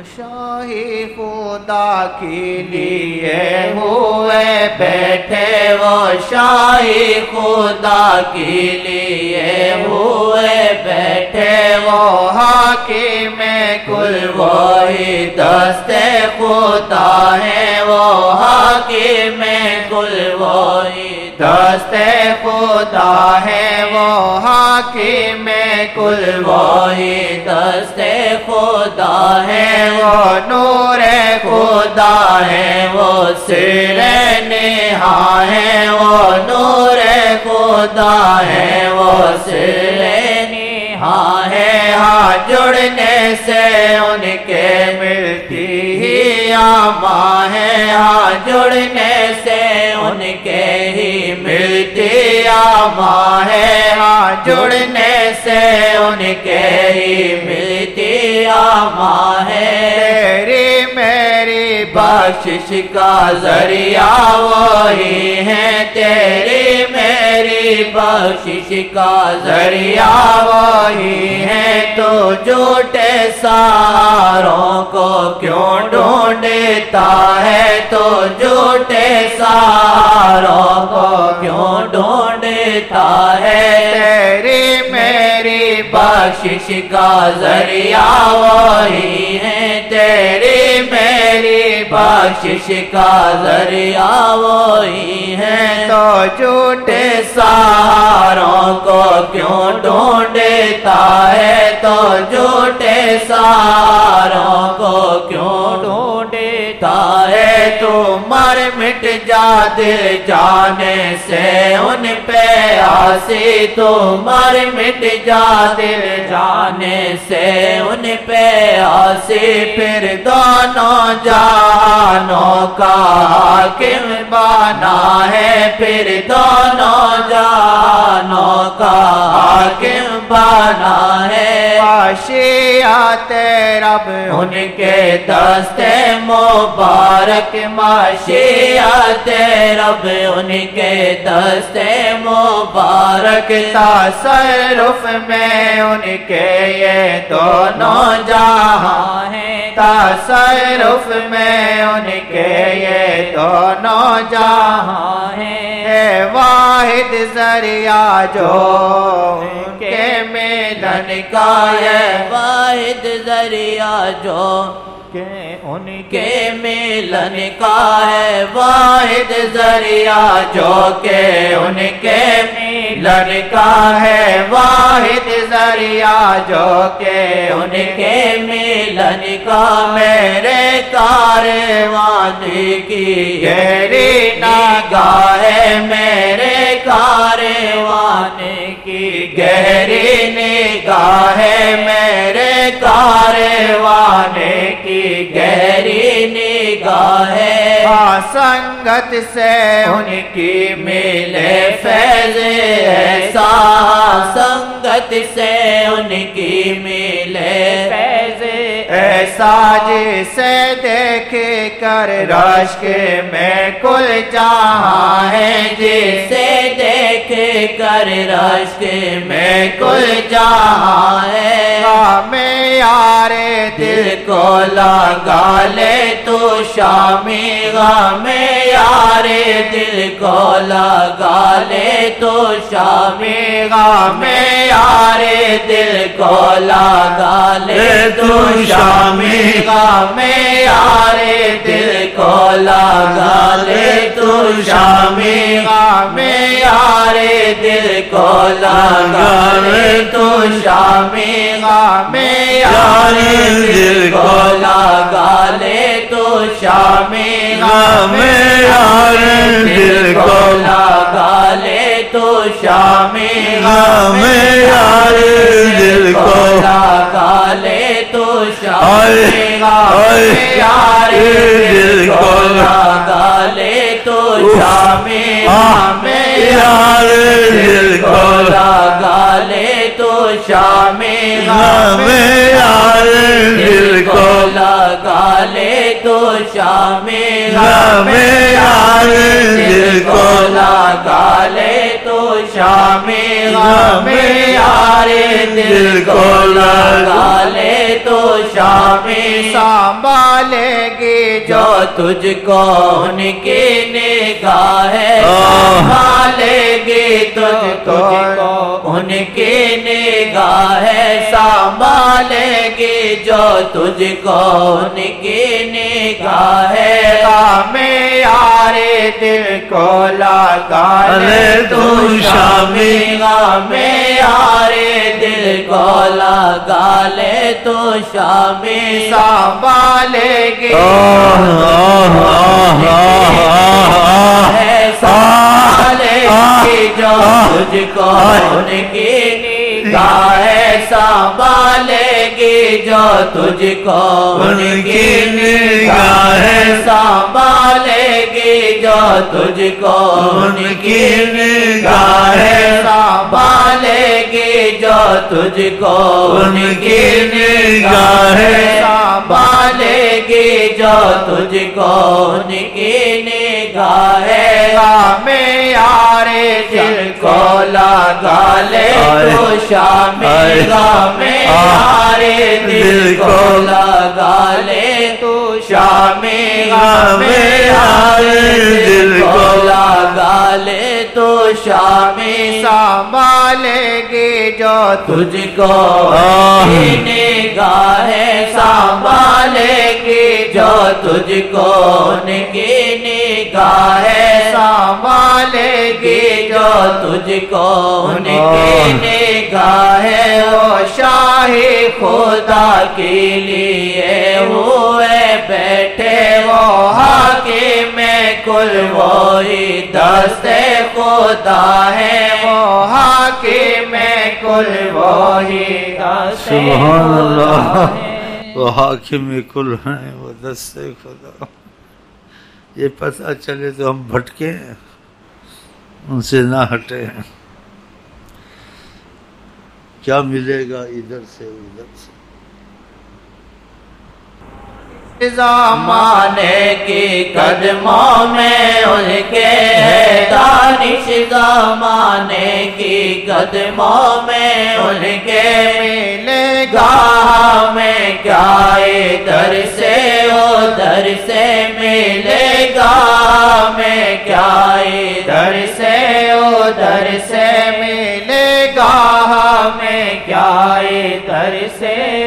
شاہی خدا کے لیے ہوئے بیٹھے، وہ شاہی خدا کے لیے ہوئے بیٹھے، وہ حاکم کل وہی دست خدا ہے، وہ حاکم کل وہی دست خدا ہے، وہ حاکم کل وہی دست خدا ہے، وہ نور خدا ہے، وہ سر نہا ہے، وہ نور خدا ہے، وہ سر نہا ہے، ہاں جڑنے سے ان کے ملتی ہی آما ہے، ہاں جڑنے سے ان کے ہی ملتی آما ہے، ہاں جڑنے سے ان کے ہی ملتی آما ہے، تیری میری بخشش کا ذریعہ وہی ہے، تیری میری بخشش کا ذریعہ وہی ہے، تو جھوٹے سہاروں کو کیوں ڈھونڈتا ہے، تو جھوٹے سہاروں کو کیوں ڈھونڈتا ہے، تیری میری بخشش کا ذریعہ وہی ہے، تیری میری بخشش کا ذریعہ وہی ہے، تو جھوٹے سہاروں کو کیوں ڈھونڈتا ہے، تو جھوٹے سہاروں کو کیوں ڈھونڈتا ہے، تو مر مٹ جا دل جانے سے ان پہ آسی، تو مر مٹ جا دل جانے سے ان پہ آسی، پھر دونوں جہانوں کا حاکم بنا ہے، پھر دونوں جہانوں کا حاکم بنا ہے، معاشیات رب ان کے دست مبارک، معاشیات رب ان کے دست مبارک، تصرف میں ان کے یہ دونوں جہاں ہیں، تصرف میں ان کے یہ دونوں جہاں ہیں، واحد ذریعہ جو ان کے ملن کا ہے، واحد ذریعہ جو کہ ان کے ملن کا ہے، واحد ذریعہ جو کہ ان کے ملن کا ہے، واحد ذریعہ جو کہ ان کے ملن کا، میرے کاروان کی گہری نگاہ ہے، میرے کاروان کی گہری نگاہ ہے، میرے کاروان کی گہری نگاہ ہے، سنگت سے ان کی ملے فیض ایسا، سنگت سے ان کی ملے فیض ایسا، جسے دیکھ کر رشک میں کل جہاں ہے، جسے دیکھ کر رشک میں کل جہاں ہے، ہمیں یار دل کو لگا لے تو شامی، ہمیں یار دل کو لگا لے تو شامی، ہمیں یار دل کو لگا لے تو شامی، ہمیں یار دل کو لگا لے تو شامی، ہمیں یار دل کو لگا لے تو شامی، ہمیں یار دل کو لگا لے تو شامی، ہمیں یار دل کو لگا لے تو شامی، ہمیں یار دل کو لگا لے تو شامی، ہمیں یار دل کو لگا لے تو شامی، ہمیں یار دل کو لگا لے تو شامی، ہمیں یار دل کو لگا لے تو شامی، ہمیں یار دل کو لگا لے تو شامی غم یار دل کو لگا لے تو شامی سنبھالے گی جو تجھ کو ان کی نگاہ سنبھالے گی تجھ کو ان کی نگاہ سنبھالے گی جو تجھ کو ان کی نگاہ غم یار دل کو لگا لے تو شامی غم یار دل کو لگا لے تو شامی سنبھالے گی سنبھالے گی جو تجھ کو ان کی نگاہ سنبھالے گی جو تجھ کو ان کی نگاہ سنبھالے گی جو تجھ کو ان کی نگاہ سنبھالے گی جو تجھ کو ان کی نگاہ سنبھالے گی جو تجھ کو ان کی نگاہ غم یار دل کو لگا لے تو شامی غم یار دل کو لگا لے تو شامی غم یار دل کو لگا لے تو شامی سنبھالے گی جو تجھ کو نگاہ سنبھالے گی جو تجھ کو ان کی نگاہ سنبھالے گی جو تجھ کو ان کی نگاہ او شاہی خدا کے لیے ہوئے بیٹھے وہ حاکم کل وہی دست خدا ہے وہ حاکم کل وہی دست سبحان اللہ وہ حاکم کل ہیں وہ دست خدا یہ پتہ چلے تو ہم بھٹکے ان سے نہ ہٹے کیا ملے گا ادھر سے ادھر سے زمانے کی قدموں میں ان کے ہے دانش زمانے کی قدموں میں ان کے ملے گا ہمیں کیا ادھر سے ادھر سے ملے گا ہمیں کیا ادھر سے ادھر سے ملے گا ہمیں کیا ادھر سے